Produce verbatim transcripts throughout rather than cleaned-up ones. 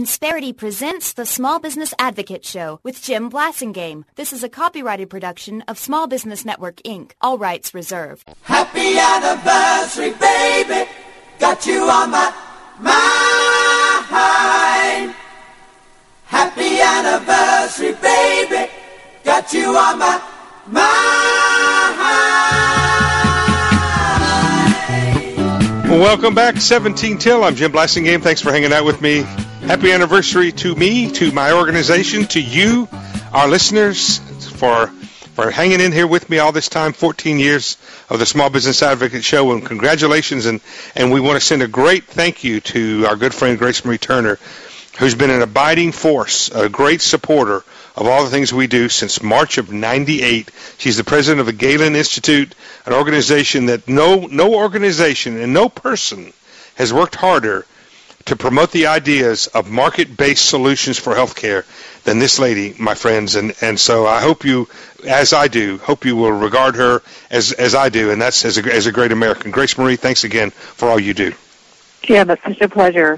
Insperity presents the Small Business Advocate Show with Jim Blasingame. This is a copyrighted production of Small Business Network, Incorporated. All rights reserved. Happy anniversary, baby. Got you on my mind. Happy anniversary, baby. Got you on my mind. Well, welcome back, seventeen till. I'm Jim Blasingame. Thanks for hanging out with me. Happy anniversary to me, to my organization, to you, our listeners, for for hanging in here with me all this time, fourteen years of the Small Business Advocate Show, and congratulations. And, and we want to send a great thank you to our good friend Grace Marie Turner, who's been an abiding force, a great supporter of all the things we do since March of ninety-eight. She's the president of the Galen Institute, an organization that no no organization and no person has worked harder to promote the ideas of market-based solutions for healthcare than this lady, my friends. And, and so I hope you, as I do, hope you will regard her as, as I do, and that's as a, as a great American. Grace Marie, thanks again for all you do. Jim, it's such a pleasure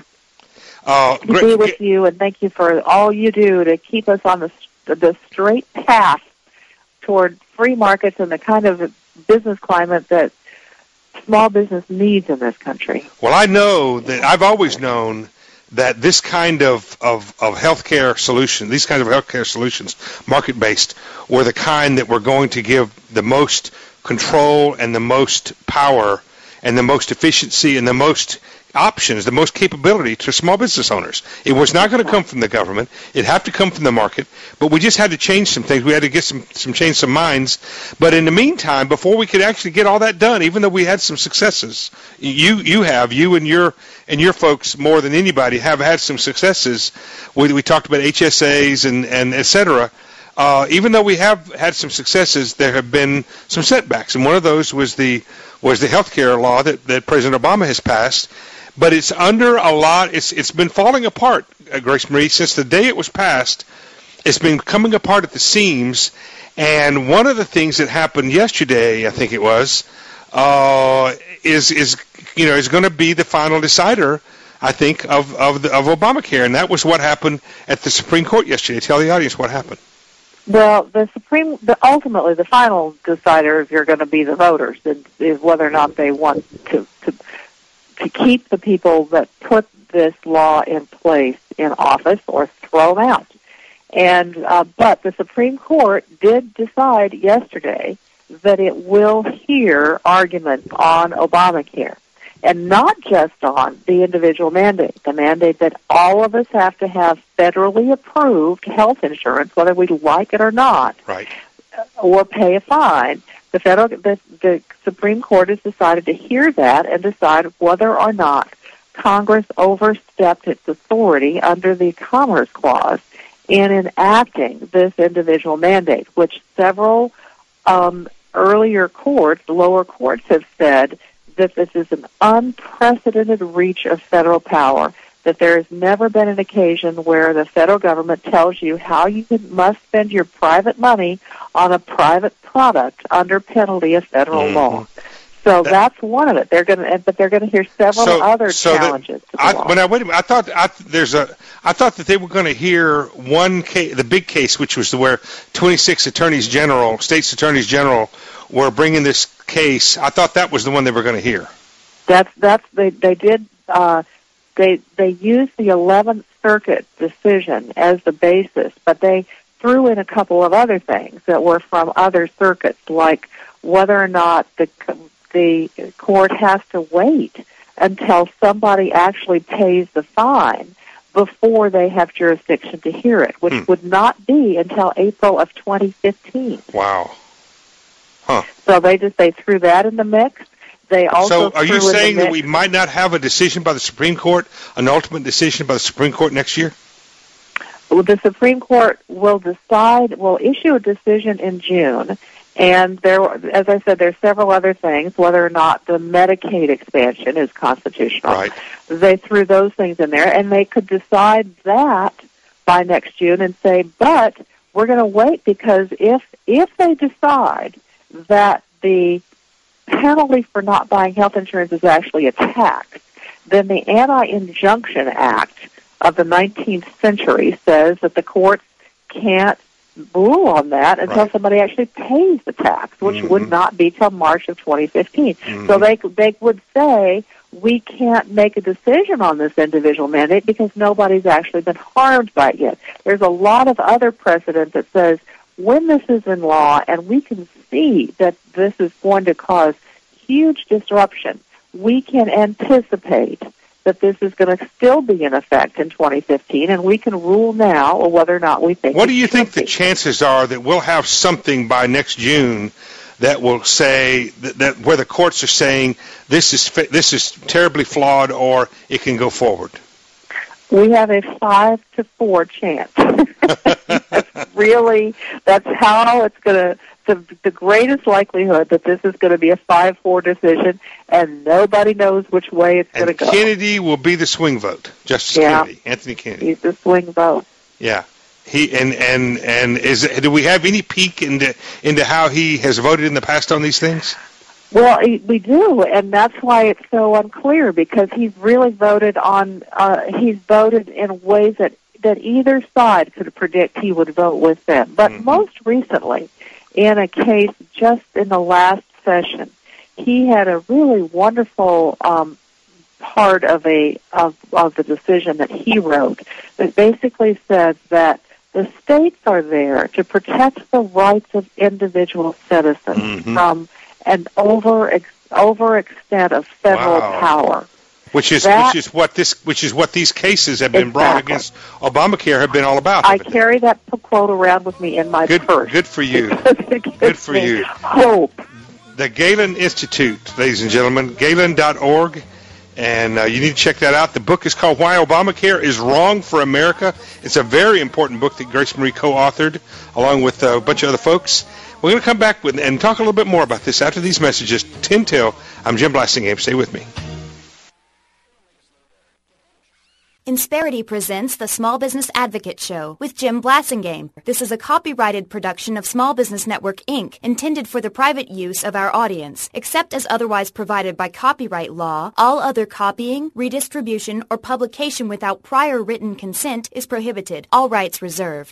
uh, to be with you, and thank you for all you do to keep us on the, the straight path toward free markets and the kind of business climate that small business needs in this country. Well, I know that I've always known that this kind of, of, of healthcare solution, these kinds of healthcare solutions, market-based, were the kind that were going to give the most control and the most power and the most efficiency and the most options, the most capability to small business owners. It was not going to come from the government. It'd have to come from the market, but we just had to change some things. We had to get some, some change some minds. But in the meantime, before we could actually get all that done, even though we had some successes, you you have, you and your and your folks more than anybody have had some successes. We, we talked about H S As and, and et cetera. Uh, even though we have had some successes, there have been some setbacks. And one of those was the was the health care law that, that President Obama has passed. But it's under a lot, it's it's been falling apart, uh, Grace Marie, since the day it was passed. It's been coming apart at the seams. And one of the things that happened yesterday, I think it was, uh, is, is you know, is going to be the final decider, I think, of, of, the, of Obamacare. And that was what happened at the Supreme Court yesterday. Tell the audience what happened. Well, the Supreme, the, ultimately, the final decider are going to be the voters, is whether or not they want to, to to keep the people that put this law in place in office or throw them out. And uh, but the Supreme Court did decide yesterday that it will hear arguments on Obamacare, and not just on the individual mandate, the mandate that all of us have to have federally approved health insurance, whether we like it or not, right, or pay a fine. The federal, the, the Supreme Court has decided to hear that and decide whether or not Congress overstepped its authority under the Commerce Clause in enacting this individual mandate, which several um, earlier courts, lower courts, have said that this is an unprecedented reach of federal power, that there has never been an occasion where the federal government tells you how you must spend your private money on a private product under penalty of federal mm-hmm. law. So that, that's one of it. They're going to, but they're going to hear several so, other so challenges. That, to the I, law. When I wait a minute, I thought I, there's a. I thought that they were going to hear one case, the big case, which was the where twenty-six attorneys general, states attorneys general, were bringing this case. I thought that was the one they were going to hear. That's that's they they did. Uh, They they used the eleventh Circuit decision as the basis, but they threw in a couple of other things that were from other circuits, like whether or not the the court has to wait until somebody actually pays the fine before they have jurisdiction to hear it, which hmm. would not be until April of twenty fifteen. Wow. Huh. So they just they threw that in the mix. They also so are you saying that we might not have a decision by the Supreme Court, an ultimate decision by the Supreme Court next year? Well, the Supreme Court will decide, will issue a decision in June, and there, as I said, there are several other things, whether or not the Medicaid expansion is constitutional. Right. They threw those things in there, and they could decide that by next June and say, but we're going to wait, because if if they decide that the penalty for not buying health insurance is actually a tax, then the Anti-Injunction Act of the nineteenth century says that the courts can't rule on that until right. somebody actually pays the tax, which mm-hmm. would not be till March of twenty fifteen. Mm-hmm. So they they would say, we can't make a decision on this individual mandate because nobody's actually been harmed by it yet. There's a lot of other precedent that says when this is in law and we can see that this is going to cause huge disruption, we can anticipate that this is going to still be in effect in twenty fifteen, and we can rule now or whether or not we think. What do you think be. the chances are that we'll have something by next June that will say that, that where the courts are saying this is this is terribly flawed or it can go forward? We have a five to four chance. That's really, that's how it's going to, the, the greatest likelihood that this is going to be a five four decision, and nobody knows which way it's going to go. Kennedy will be the swing vote, Justice yeah. Kennedy, Anthony Kennedy. He's the swing vote. Yeah. He and and and is do we have any peek into into how he has voted in the past on these things? Well, we do, and that's why it's so unclear, because he's really voted on. Uh, he's voted in ways that that either side could predict he would vote with them. But mm-hmm. most recently, in a case just in the last session, he had a really wonderful um, part of a of of the decision that he wrote that basically said that the states are there to protect the rights of individual citizens mm-hmm. from an over overextent of federal wow. power. Which is that, which is what this which is what these cases have been exactly. brought against Obamacare have been all about. I carry that quote around with me in my good, purse. Good for you. Good for you. Hope. The Galen Institute, ladies and gentlemen, galen dot org. And uh, you need to check that out. The book is called Why Obamacare is Wrong for America. It's a very important book that Grace Marie co-authored along with uh, a bunch of other folks. We're going to come back with, and talk a little bit more about this after these messages. ten till. I'm Jim Blasingame. Stay with me. Insperity presents the Small Business Advocate Show with Jim Blasingame. This is a copyrighted production of Small Business Network, Incorporated, intended for the private use of our audience. Except as otherwise provided by copyright law, all other copying, redistribution, or publication without prior written consent is prohibited. All rights reserved.